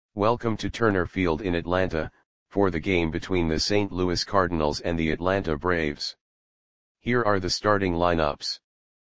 Welcome to Turner Field in Atlanta, for the game between the St. Louis Cardinals and the Atlanta Braves. Here are the starting lineups.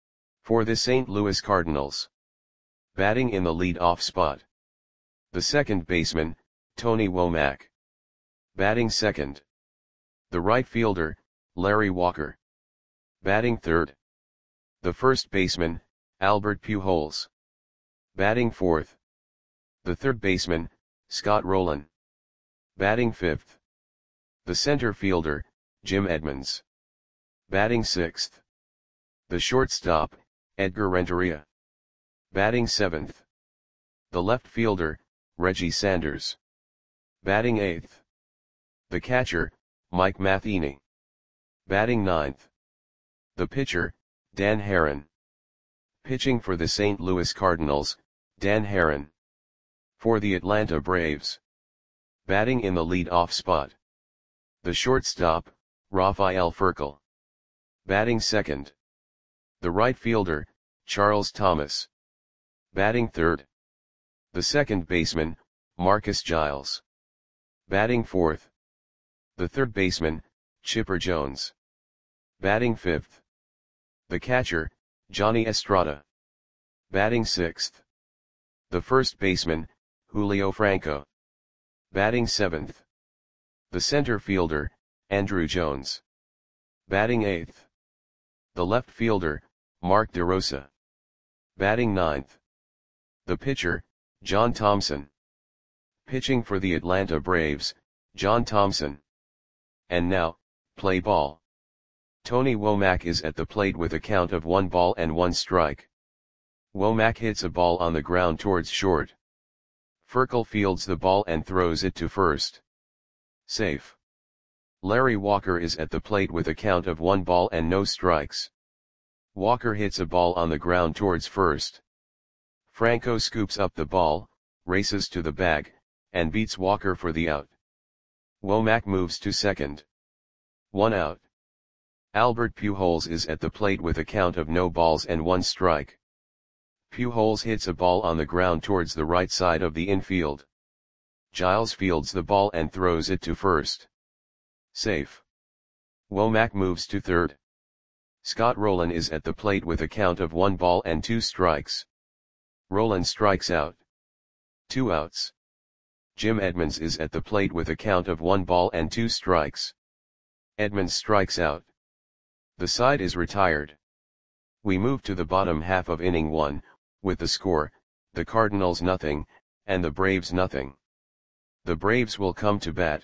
For the St. Louis Cardinals. Batting in the lead-off spot. The second baseman, Tony Womack. Batting second. The right fielder, Larry Walker. Batting third. The first baseman, Albert Pujols. Batting fourth. The third baseman, Scott Rolen. Batting fifth. The center fielder, Jim Edmonds. Batting sixth. The shortstop, Edgar Renteria. Batting seventh. The left fielder, Reggie Sanders. Batting eighth. The catcher, Mike Matheny. Batting ninth. The pitcher, Dan Haren. Pitching for the St. Louis Cardinals, Dan Haren. For the Atlanta Braves. Batting in the lead-off spot. The shortstop, Rafael Furcal. Batting second. The right fielder, Charles Thomas. Batting third. The second baseman, Marcus Giles. Batting fourth. The third baseman, Chipper Jones. Batting fifth. The catcher, Johnny Estrada. Batting sixth. The first baseman, Julio Franco. Batting seventh. The center fielder, Andruw Jones. Batting eighth. The left fielder, Mark DeRosa. Batting ninth. The pitcher, John Thompson. Pitching for the Atlanta Braves, John Thompson. And now, play ball. Tony Womack is at the plate with a count of 1 strike. Womack hits a ball on the ground towards short. Furcal fields the ball and throws it to first. Safe. Larry Walker is at the plate with a count of 1 strikes. Walker hits a ball on the ground towards first. Franco scoops up the ball, races to the bag, and beats Walker for the out. Womack moves to second. 1 out. Albert Pujols is at the plate with a count of 0-1 strike. Pujols hits a ball on the ground towards the right side of the infield. Giles fields the ball and throws it to first. Safe. Womack moves to third. Scott Rolen is at the plate with a count of 1-2 strikes. Rolen strikes out. 2 outs. Jim Edmonds is at the plate with a count of 1-2 strikes. Edmonds strikes out. The side is retired. We move to the bottom half of inning 1, with the score, the Cardinals nothing, and the Braves nothing. The Braves will come to bat.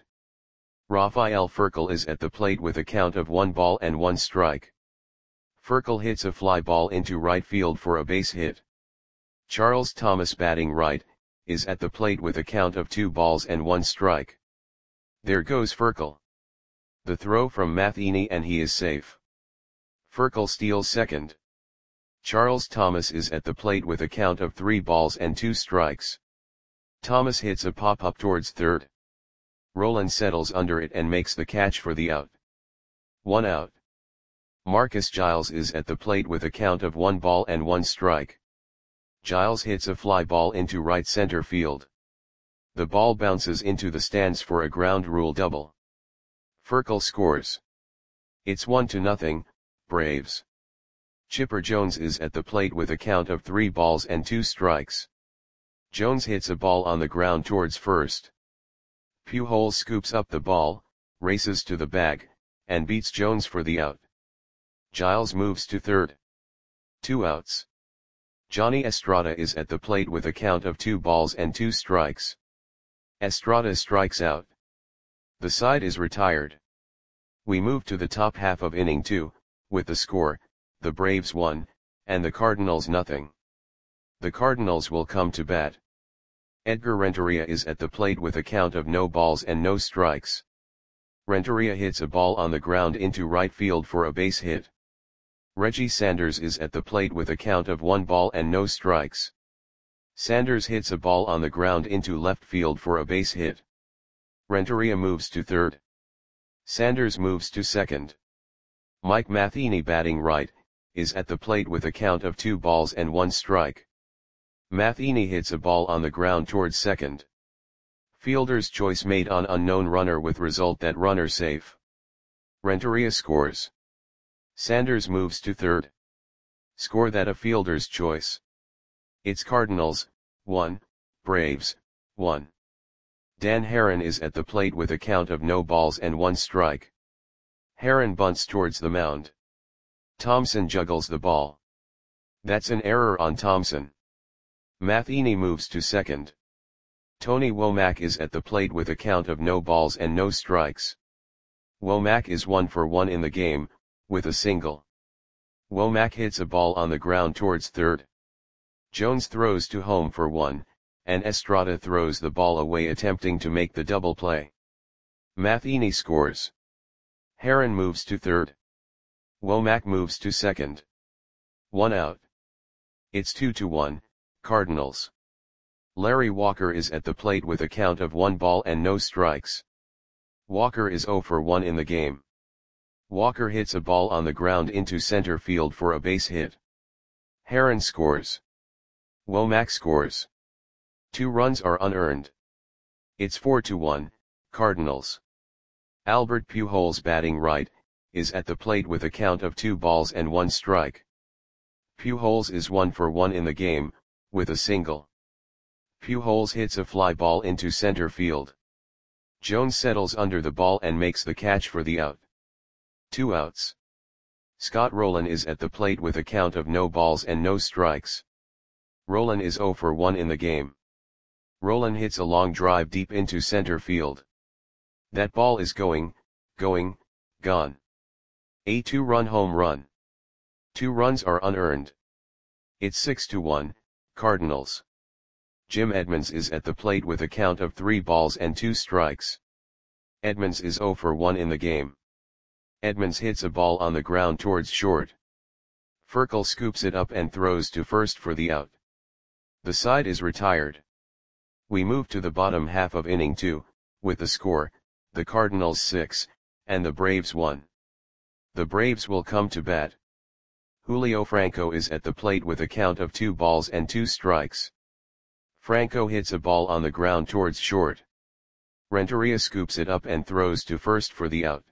Rafael Furcal is at the plate with a count of 1 strike. Furcal hits a fly ball into right field for a base hit. Charles Thomas, batting right, is at the plate with a count of 2-1 strike. There goes Furcal. The throw from Matheny and he is safe. Furcal steals second. Charles Thomas is at the plate with a count of 3-2 strikes. Thomas hits a pop-up towards third. Rolen settles under it and makes the catch for the out. 1 out. Marcus Giles is at the plate with a count of 1 strike. Giles hits a fly ball into right center field. The ball bounces into the stands for a ground rule double. Furcal scores. It's 1-0, Braves. Chipper Jones is at the plate with a count of 3-2 strikes. Jones hits a ball on the ground towards first. Pujols scoops up the ball, races to the bag, and beats Jones for the out. Giles moves to third. 2 outs. Johnny Estrada is at the plate with a count of 2-2 strikes. Estrada strikes out. The side is retired. We move to the top half of inning 2, with the score, the Braves 1, and the Cardinals nothing. The Cardinals will come to bat. Edgar Renteria is at the plate with a count of 0 strikes. Renteria hits a ball on the ground into right field for a base hit. Reggie Sanders is at the plate with a count of 1 strikes. Sanders hits a ball on the ground into left field for a base hit. Renteria moves to third. Sanders moves to second. Mike Matheny, batting right, is at the plate with a count of 2-1 strike. Matheny hits a ball on the ground towards second. Fielder's choice made on unknown runner with result that runner safe. Renteria scores. Sanders moves to third. Score that a fielder's choice. It's Cardinals, 1, Braves, 1. Dan Haren is at the plate with a count of no balls and 1 strike. Haren bunts towards the mound. Thompson juggles the ball. That's an error on Thompson. Matheny moves to second. Tony Womack is at the plate with a count of no balls and no strikes. Womack is 1 for 1 in the game, with a single. Womack hits a ball on the ground towards third. Jones throws to home for 1, and Estrada throws the ball away attempting to make the double play. Matheny scores. Haren moves to third. Womack moves to second. 1 out. It's 2-1, Cardinals. Larry Walker is at the plate with a count of 1 ball and no strikes. Walker is 0 for 1 in the game. Walker hits a ball on the ground into center field for a base hit. Haren scores. Womack scores. 2 runs are unearned. It's 4-1, Cardinals. Albert Pujols, batting right, is at the plate with a count of 2 balls and 1 strike. Pujols is 1 for 1 in the game, with a single. Pujols hits a fly ball into center field. Jones settles under the ball and makes the catch for the out. 2 outs. Scott Rolen is at the plate with a count of no balls and no strikes. Rolen is 0 for 1 in the game. Rolen hits a long drive deep into center field. That ball is gone. A 2-run home run. 2 runs are unearned. It's 6-1, Cardinals. Jim Edmonds is at the plate with a count of 3 balls and 2 strikes. Edmonds is 0 for 1 in the game. Edmonds hits a ball on the ground towards short. Furkel scoops it up and throws to first for the out. The side is retired. We move to the bottom half of inning 2, with the score, the Cardinals 6, and the Braves 1. The Braves will come to bat. Julio Franco is at the plate with a count of 2 balls and 2 strikes. Franco hits a ball on the ground towards short. Renteria scoops it up and throws to first for the out.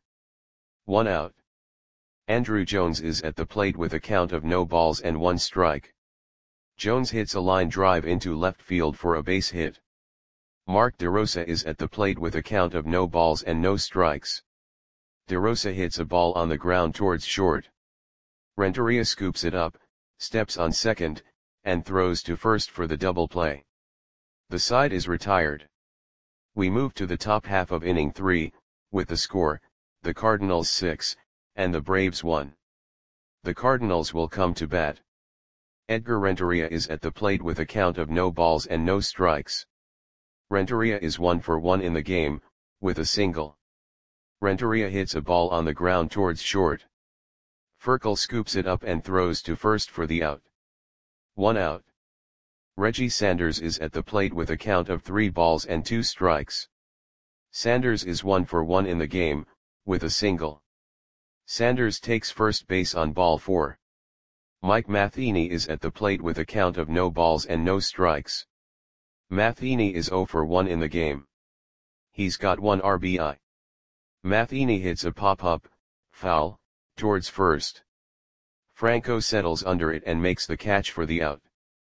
1 out. Andruw Jones is at the plate with a count of no balls and 1 strike. Jones hits a line drive into left field for a base hit. Mark DeRosa is at the plate with a count of no balls and no strikes. DeRosa hits a ball on the ground towards short. Renteria scoops it up, steps on second, and throws to first for the double play. The side is retired. We move to the top half of inning 3, with the score, the Cardinals 6, and the Braves 1. The Cardinals will come to bat. Edgar Renteria is at the plate with a count of no balls and no strikes. Renteria is 1 for 1 in the game, with a single. Renteria hits a ball on the ground towards short. Furkel scoops it up and throws to first for the out. 1 out. Reggie Sanders is at the plate with a count of 3 balls and 2 strikes. Sanders is 1 for 1 in the game, with a single. Sanders takes first base on ball 4. Mike Matheny is at the plate with a count of no balls and no strikes. Matheny is 0 for 1 in the game. He's got 1 RBI. Matheny hits a pop-up, foul, towards first. Franco settles under it and makes the catch for the out.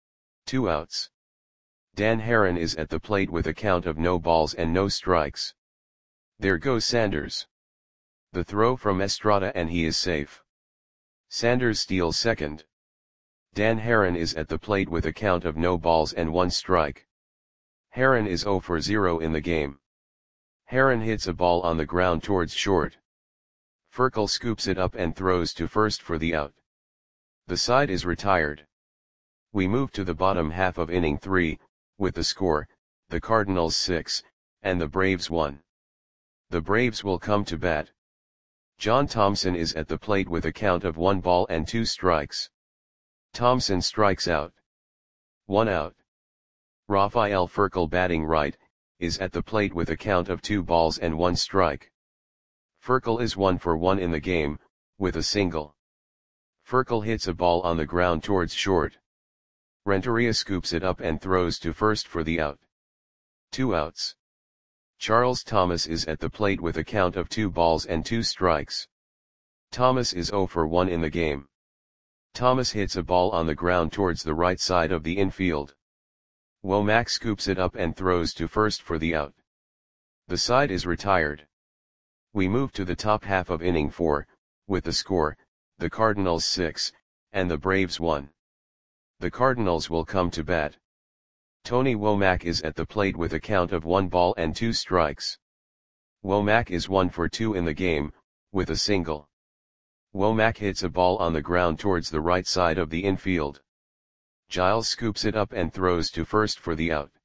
2 outs. Dan Haren is at the plate with a count of no balls and no strikes. There goes Sanders. The throw from Estrada and he is safe. Sanders steals second. Dan Haren is at the plate with a count of no balls and 1 strike. Haren is 0 for 0 in the game. Haren hits a ball on the ground towards short. Furkel scoops it up and throws to first for the out. The side is retired. We move to the bottom half of inning 3, with the score, the Cardinals 6, and the Braves 1. The Braves will come to bat. John Thompson is at the plate with a count of 1 ball and 2 strikes. Thompson strikes out. 1 out. Rafael Furkel, batting right, is at the plate with a count of 2 balls and 1 strike. Furkel is 1 for 1 in the game, with a single. Furkel hits a ball on the ground towards short. Renteria scoops it up and throws to first for the out. 2 outs. Charles Thomas is at the plate with a count of 2 balls and 2 strikes. Thomas is 0 for 1 in the game. Thomas hits a ball on the ground towards the right side of the infield. Womack scoops it up and throws to first for the out. The side is retired. We move to the top half of inning 4, with the score, the Cardinals 6, and the Braves 1. The Cardinals will come to bat. Tony Womack is at the plate with a count of 1 ball and 2 strikes. Womack is 1 for 2 in the game, with a single. Womack hits a ball on the ground towards the right side of the infield. Giles scoops it up and throws to first for the out.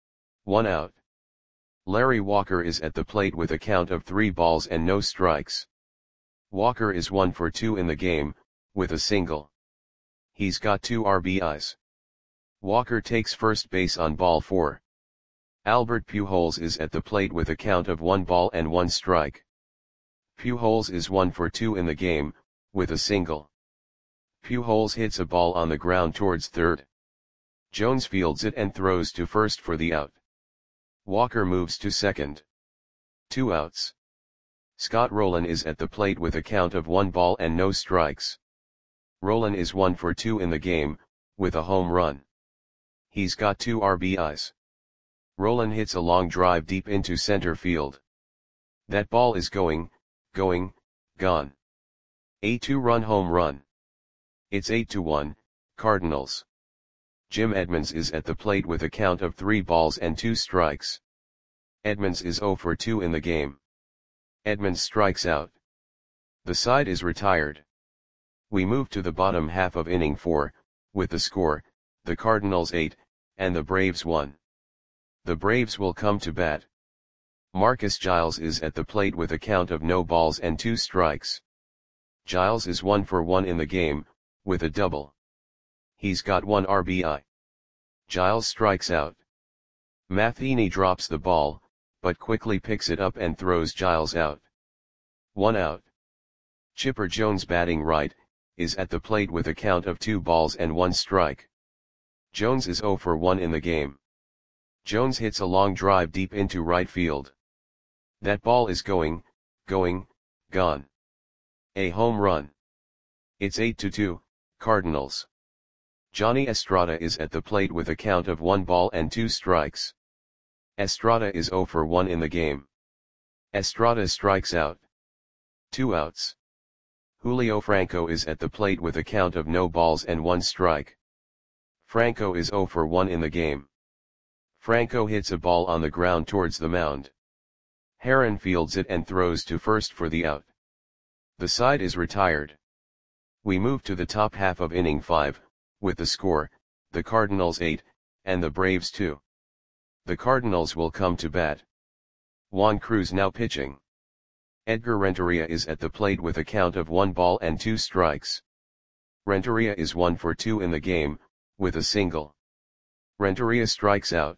1 out. Larry Walker is at the plate with a count of 3 balls and no strikes. Walker is 1 for 2 in the game, with a single. He's got 2 RBIs. Walker takes first base on ball 4. Albert Pujols is at the plate with a count of 1 ball and 1 strike. Pujols is 1 for 2 in the game, with a single. Pujols hits a ball on the ground towards third. Jones fields it and throws to first for the out. Walker moves to second. 2 outs. Scott Rowland is at the plate with a count of 1 ball and no strikes. Rowland is 1 for 2 in the game, with a home run. He's got 2 RBIs. Rowland hits a long drive deep into center field. That ball is going, gone. A 2-run home run. It's 8-1, Cardinals. Jim Edmonds is at the plate with a count of 3 balls and 2 strikes. Edmonds is 0 for 2 in the game. Edmonds strikes out. The side is retired. We move to the bottom half of inning 4, with the score, the Cardinals 8, and the Braves 1. The Braves will come to bat. Marcus Giles is at the plate with a count of no balls and 2 strikes. Giles is 1 for 1 in the game, with a double. He's got 1 RBI. Giles strikes out. Matheny drops the ball, but quickly picks it up and throws Giles out. 1 out. Chipper Jones, batting right, is at the plate with a count of 2 balls and 1 strike. Jones is 0 for 1 in the game. Jones hits a long drive deep into right field. That ball is going, gone. A home run. It's 8-2, Cardinals. Johnny Estrada is at the plate with a count of 1 ball and 2 strikes. Estrada is 0 for 1 in the game. Estrada strikes out. 2 outs. Julio Franco is at the plate with a count of no balls and 1 strike. Franco is 0 for 1 in the game. Franco hits a ball on the ground towards the mound. Heron fields it and throws to first for the out. The side is retired. We move to the top half of inning 5, with the score, the Cardinals 8, and the Braves 2. The Cardinals will come to bat. Juan Cruz now pitching. Edgar Renteria is at the plate with a count of 1 ball and 2 strikes. Renteria is 1 for 2 in the game, with a single. Renteria strikes out.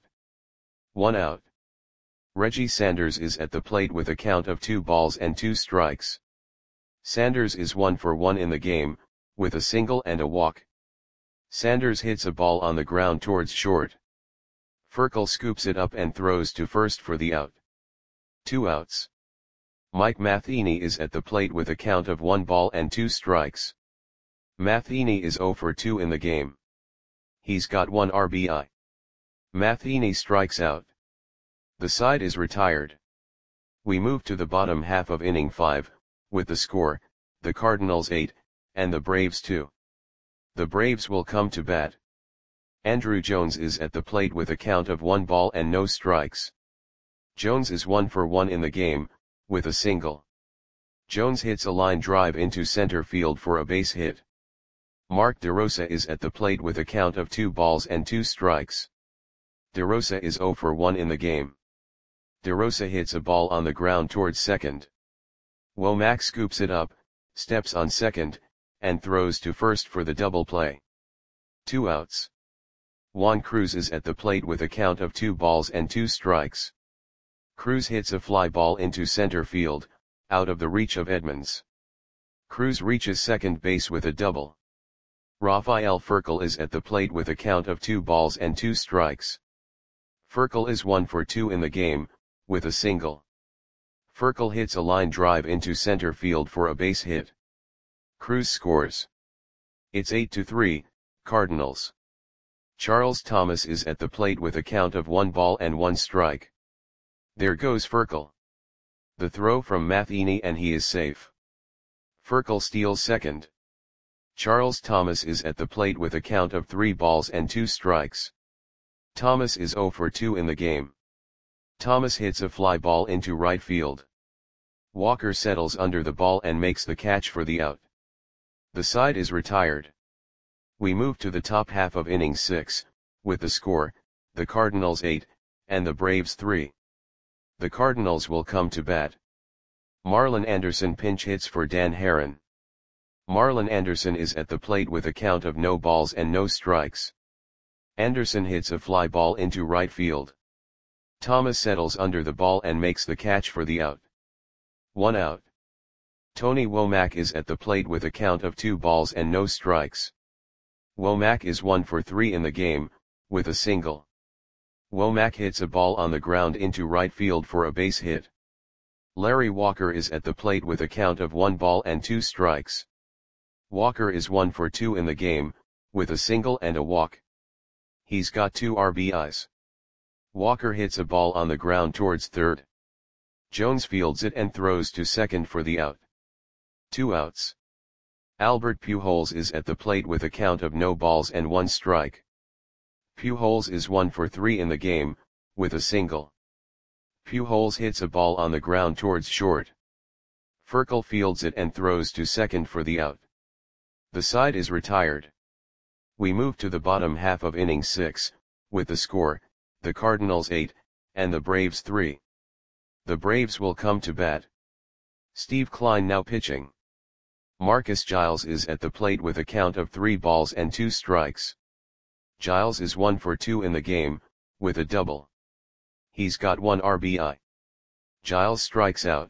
1 out. Reggie Sanders is at the plate with a count of 2 balls and 2 strikes. Sanders is 1 for 1 in the game, with a single and a walk. Sanders hits a ball on the ground towards short. Furkel scoops it up and throws to first for the out. 2 outs. Mike Matheny is at the plate with a count of 1 ball and 2 strikes. Matheny is 0 for 2 in the game. He's got 1 RBI. Matheny strikes out. The side is retired. We move to the bottom half of inning 5, with the score, the Cardinals 8, and the Braves 2. The Braves will come to bat. Andrew Jones is at the plate with a count of 1 ball and no strikes. Jones is 1 for 1 in the game, with a single. Jones hits a line drive into center field for a base hit. Mark DeRosa is at the plate with a count of 2 balls and 2 strikes. DeRosa is 0 for 1 in the game. DeRosa hits a ball on the ground towards second. Womack scoops it up, steps on second, and throws to first for the double play. 2 outs. Juan Cruz is at the plate with a count of 2 balls and 2 strikes. Cruz hits a fly ball into center field, out of the reach of Edmonds. Cruz reaches second base with a double. Rafael Furkel is at the plate with a count of 2 balls and 2 strikes. Furkel is 1 for 2 in the game, with a single. Furcal hits a line drive into center field for a base hit. Cruz scores. It's 8-3, Cardinals. Charles Thomas is at the plate with a count of 1 ball and 1 strike. There goes Furcal. The throw from Matheny and he is safe. Furcal steals second. Charles Thomas is at the plate with a count of 3 balls and 2 strikes. Thomas is 0 for 2 in the game. Thomas hits a fly ball into right field. Walker settles under the ball and makes the catch for the out. The side is retired. We move to the top half of inning 6, with the score, the Cardinals 8, and the Braves 3. The Cardinals will come to bat. Marlon Anderson pinch hits for Dan Haren. Marlon Anderson is at the plate with a count of no balls and no strikes. Anderson hits a fly ball into right field. Thomas settles under the ball and makes the catch for the out. 1 out. Tony Womack is at the plate with a count of 2 balls and no strikes. Womack is 1 for 3 in the game, with a single. Womack hits a ball on the ground into right field for a base hit. Larry Walker is at the plate with a count of 1 ball and 2 strikes. Walker is 1 for 2 in the game, with a single and a walk. He's got 2 RBIs. Walker hits a ball on the ground towards third. Jones fields it and throws to second for the out. 2 outs. Albert Pujols is at the plate with a count of no balls and 1 strike. Pujols is 1 for 3 in the game, with a single. Pujols hits a ball on the ground towards short. Furcal fields it and throws to second for the out. The side is retired. We move to the bottom half of inning 6, with the score, the Cardinals 8, and the Braves 3. The Braves will come to bat. Steve Kline now pitching. Marcus Giles is at the plate with a count of 3 balls and 2 strikes. Giles is 1 for 2 in the game, with a double. He's got 1 RBI. Giles strikes out.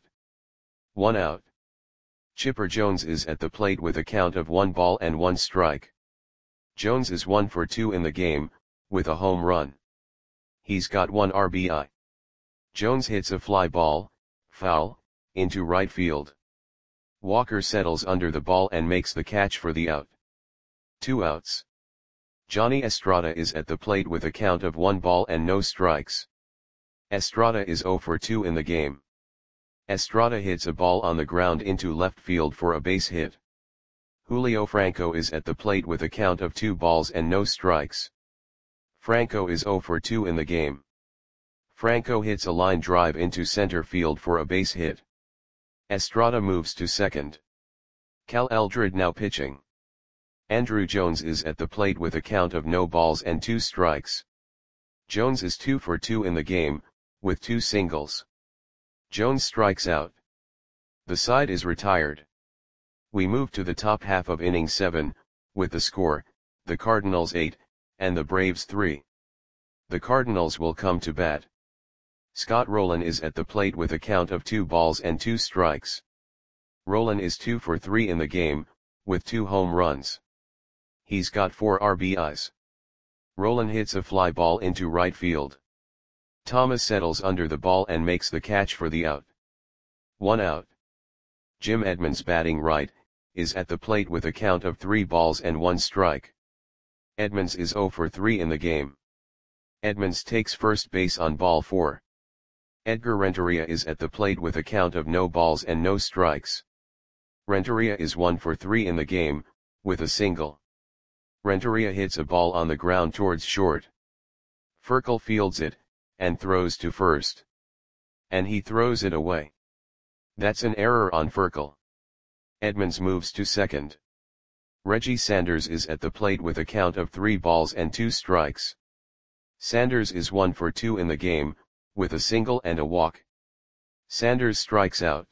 1 out. Chipper Jones is at the plate with a count of 1 ball and 1 strike. Jones is 1 for 2 in the game, with a home run. He's got 1 RBI. Jones hits a fly ball, foul, into right field. Walker settles under the ball and makes the catch for the out. 2 outs. Johnny Estrada is at the plate with a count of 1 ball and no strikes. Estrada is 0 for 2 in the game. Estrada hits a ball on the ground into left field for a base hit. Julio Franco is at the plate with a count of 2 balls and no strikes. Franco is 0 for 2 in the game. Franco hits a line drive into center field for a base hit. Estrada moves to second. Cal Eldred now pitching. Andrew Jones is at the plate with a count of no balls and 2 strikes. Jones is 2 for 2 in the game, with 2 singles. Jones strikes out. The side is retired. We move to the top half of inning 7, with the score, the Cardinals 8, and the Braves 3. The Cardinals will come to bat. Scott Rolen is at the plate with a count of 2 balls and 2 strikes. Rolen is 2 for 3 in the game, with 2 home runs. He's got 4 RBIs. Rolen hits a fly ball into right field. Thomas settles under the ball and makes the catch for the out. 1 out. Jim Edmonds batting right, is at the plate with a count of 3 balls and 1 strike. Edmonds is 0 for 3 in the game. Edmonds takes first base on ball 4. Edgar Renteria is at the plate with a count of no balls and no strikes. Renteria is 1 for 3 in the game, with a single. Renteria hits a ball on the ground towards short. Furcal fields it, and throws to first. And he throws it away. That's an error on Furcal. Edmonds moves to second. Reggie Sanders is at the plate with a count of 3 balls and 2 strikes. Sanders is 1 for 2 in the game, with a single and a walk. Sanders strikes out.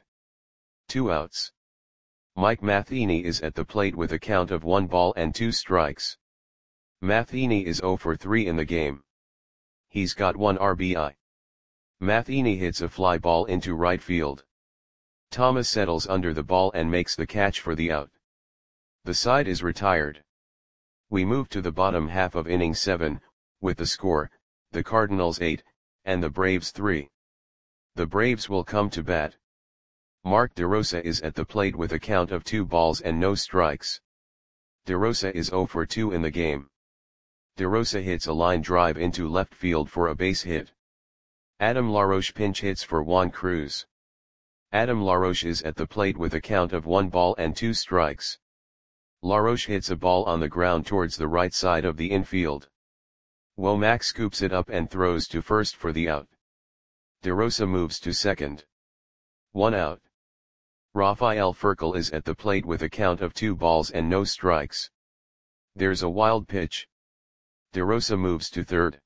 2 outs. Mike Matheny is at the plate with a count of 1 ball and 2 strikes. Matheny is 0 for 3 in the game. He's got 1 RBI. Matheny hits a fly ball into right field. Thomas settles under the ball and makes the catch for the out. The side is retired. We move to the bottom half of inning 7, with the score, the Cardinals 8, and the Braves 3. The Braves will come to bat. Mark DeRosa is at the plate with a count of 2 balls and no strikes. DeRosa is 0 for 2 in the game. DeRosa hits a line drive into left field for a base hit. Adam LaRoche pinch hits for Juan Cruz. Adam LaRoche is at the plate with a count of 1 ball and 2 strikes. LaRoche hits a ball on the ground towards the right side of the infield. Womack scoops it up and throws to first for the out. DeRosa moves to second. 1 out. Rafael Furcal is at the plate with a count of 2 balls and no strikes. There's a wild pitch. DeRosa moves to third.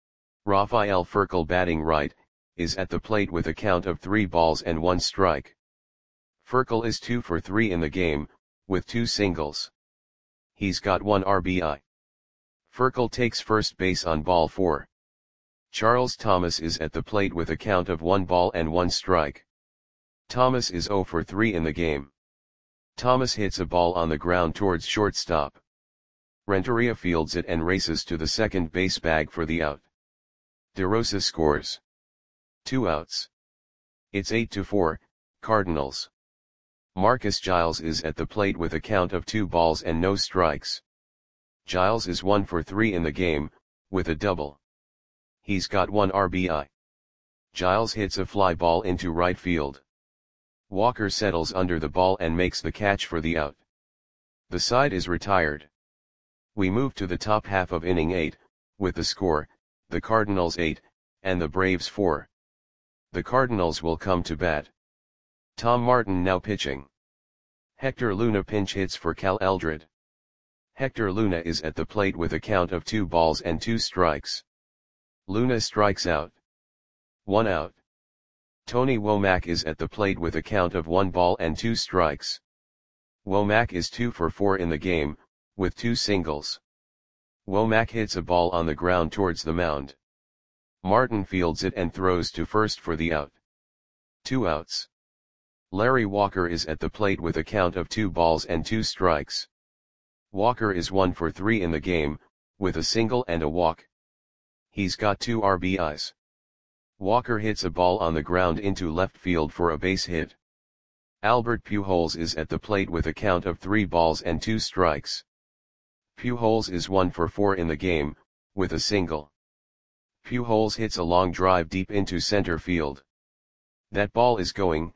Rafael Furcal, batting right, is at the plate with a count of 3 balls and 1 strike. Furcal is 2 for 3 in the game, with 2 singles. He's got 1 RBI. Furcal takes first base on ball 4. Charles Thomas is at the plate with a count of 1 ball and 1 strike. Thomas is 0 for 3 in the game. Thomas hits a ball on the ground towards shortstop. Renteria fields it and races to the second base bag for the out. DeRosa scores. 2 outs. It's 8-4, Cardinals. Marcus Giles is at the plate with a count of 2 balls and no strikes. Giles is 1 for 3 in the game, with a double. He's got 1 RBI. Giles hits a fly ball into right field. Walker settles under the ball and makes the catch for the out. The side is retired. We move to the top half of inning 8, with the score, the Cardinals 8, and the Braves 4. The Cardinals will come to bat. Tom Martin now pitching. Hector Luna pinch hits for Cal Eldred. Hector Luna is at the plate with a count of 2 balls and 2 strikes. Luna strikes out. 1 out. Tony Womack is at the plate with a count of 1 ball and 2 strikes. Womack is 2 for 4 in the game, with 2 singles. Womack hits a ball on the ground towards the mound. Martin fields it and throws to first for the out. 2 outs. Larry Walker is at the plate with a count of 2 balls and 2 strikes. Walker is 1 for 3 in the game, with a single and a walk. He's got 2 RBIs. Walker hits a ball on the ground into left field for a base hit. Albert Pujols is at the plate with a count of 3 balls and 2 strikes. Pujols is 1 for 4 in the game, with a single. Pujols hits a long drive deep into center field. That ball is gone.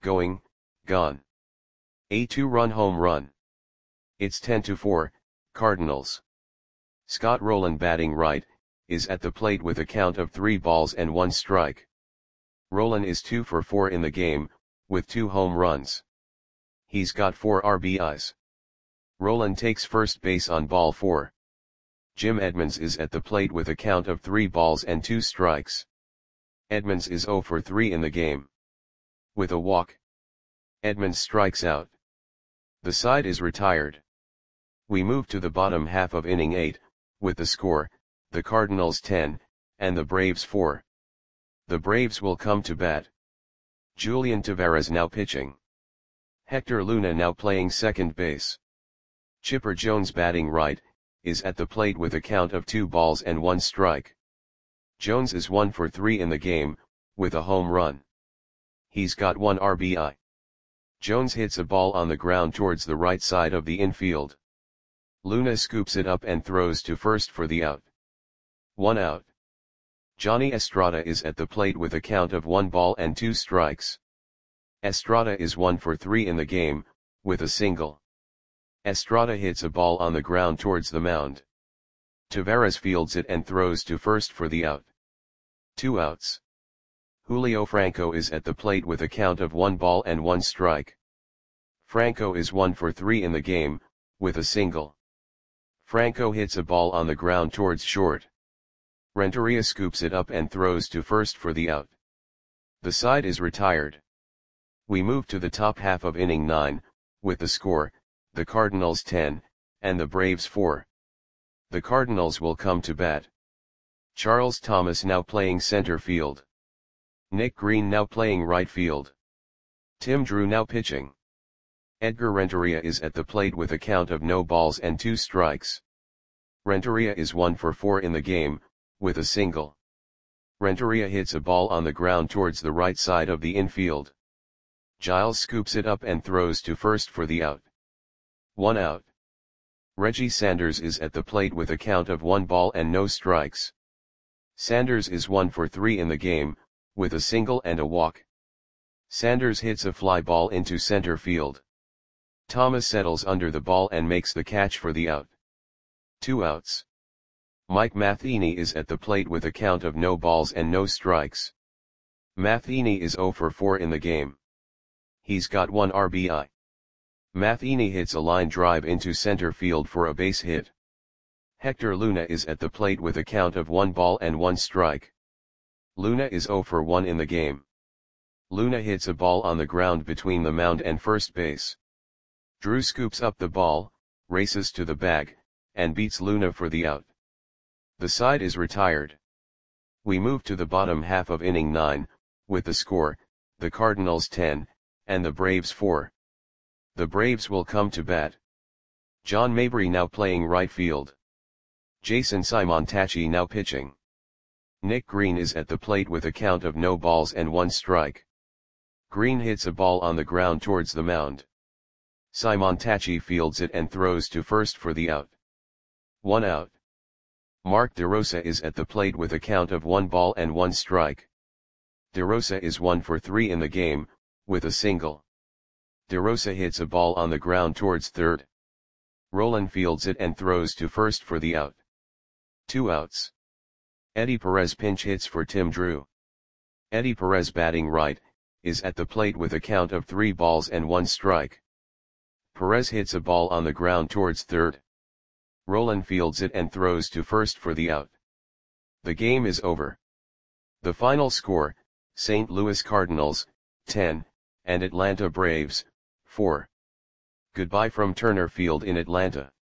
A 2-run home run. It's 10-4, Cardinals. Scott Rowland, batting right, is at the plate with a count of 3 balls and 1 strike. Rowland is 2 for 4 in the game, with 2 home runs. He's got 4 RBIs. Rowland takes first base on ball 4. Jim Edmonds is at the plate with a count of 3 balls and 2 strikes. Edmonds is 0 for 3 in the game. With a walk. Edmonds strikes out. The side is retired. We move to the bottom half of inning 8, with the score, the Cardinals 10, and the Braves 4. The Braves will come to bat. Julian Taveras now pitching. Hector Luna now playing second base. Chipper Jones, batting right, is at the plate with a count of 2 balls and 1 strike. Jones is 1 for 3 in the game, with a home run. He's got 1 RBI. Jones hits a ball on the ground towards the right side of the infield. Luna scoops it up and throws to first for the out. 1 out. Johnny Estrada is at the plate with a count of 1 ball and 2 strikes. Estrada is 1 for 3 in the game, with a single. Estrada hits a ball on the ground towards the mound. Taveras fields it and throws to first for the out. 2 outs. Julio Franco is at the plate with a count of 1 ball and 1 strike. Franco is 1 for 3 in the game, with a single. Franco hits a ball on the ground towards short. Renteria scoops it up and throws to first for the out. The side is retired. We move to the top half of inning 9, with the score, the Cardinals 10, and the Braves 4. The Cardinals will come to bat. Charles Thomas now playing center field. Nick Green now playing right field. Tim Drew now pitching. Edgar Renteria is at the plate with a count of no balls and 2 strikes. Renteria is 1 for 4 in the game, with a single. Renteria hits a ball on the ground towards the right side of the infield. Giles scoops it up and throws to first for the out. 1 out. Reggie Sanders is at the plate with a count of 1 ball and no strikes. Sanders is 1 for 3 in the game, with a single and a walk. Sanders hits a fly ball into center field. Thomas settles under the ball and makes the catch for the out. 2 outs. Mike Matheny is at the plate with a count of no balls and no strikes. Matheny is 0 for 4 in the game. He's got 1 RBI. Matheny hits a line drive into center field for a base hit. Hector Luna is at the plate with a count of 1 ball and 1 strike. Luna is 0 for 1 in the game. Luna hits a ball on the ground between the mound and first base. Drew scoops up the ball, races to the bag, and beats Luna for the out. The side is retired. We move to the bottom half of inning 9, with the score, the Cardinals 10, and the Braves 4. The Braves will come to bat. John Mabry now playing right field. Jason Simontacchi now pitching. Nick Green is at the plate with a count of no balls and 1 strike. Green hits a ball on the ground towards the mound. Simontacchi fields it and throws to first for the out. 1 out. Mark DeRosa is at the plate with a count of 1 ball and 1 strike. DeRosa is 1 for 3 in the game, with a single. DeRosa hits a ball on the ground towards third. Roland fields it and throws to first for the out. 2 outs. Eddie Perez pinch hits for Tim Drew. Eddie Perez batting right, is at the plate with a count of 3 balls and 1 strike. Perez hits a ball on the ground towards third. Roland fields it and throws to first for the out. The game is over. The final score, St. Louis Cardinals, 10, and Atlanta Braves, 4. Goodbye from Turner Field in Atlanta.